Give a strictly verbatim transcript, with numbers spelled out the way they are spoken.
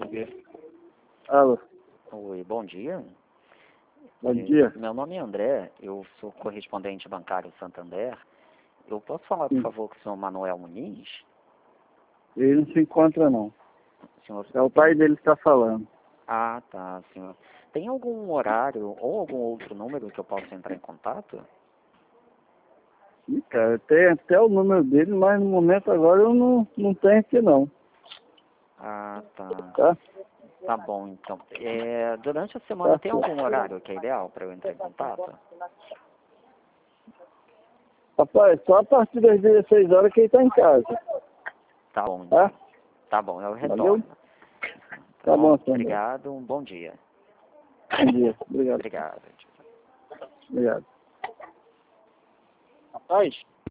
Alô, Oi, bom dia. bom Eh, dia. Meu nome é André, eu sou correspondente bancário Santander. Eu posso falar, por Sim. favor, com o senhor Manuel Muniz? Ele não se encontra, não. Senhor, É o pai dele que está falando. Ah, tá, senhor. Tem algum horário ou algum outro número que eu possa entrar em contato? Ih, cara, tem até o número dele, mas no momento agora eu não, não tenho aqui, não. Ah, tá. Tá? Tá bom, então. É, durante a semana Tá tem certo. algum horário que é ideal para eu entrar em contato? Rapaz, só a partir das dezesseis horas que ele está em casa. Tá bom, então. Tá? Tá bom, eu Valeu? retorno. Tá bom, Sandra. Obrigado, um bom dia. Bom dia. Obrigado. Obrigado. Obrigado. Rapaz,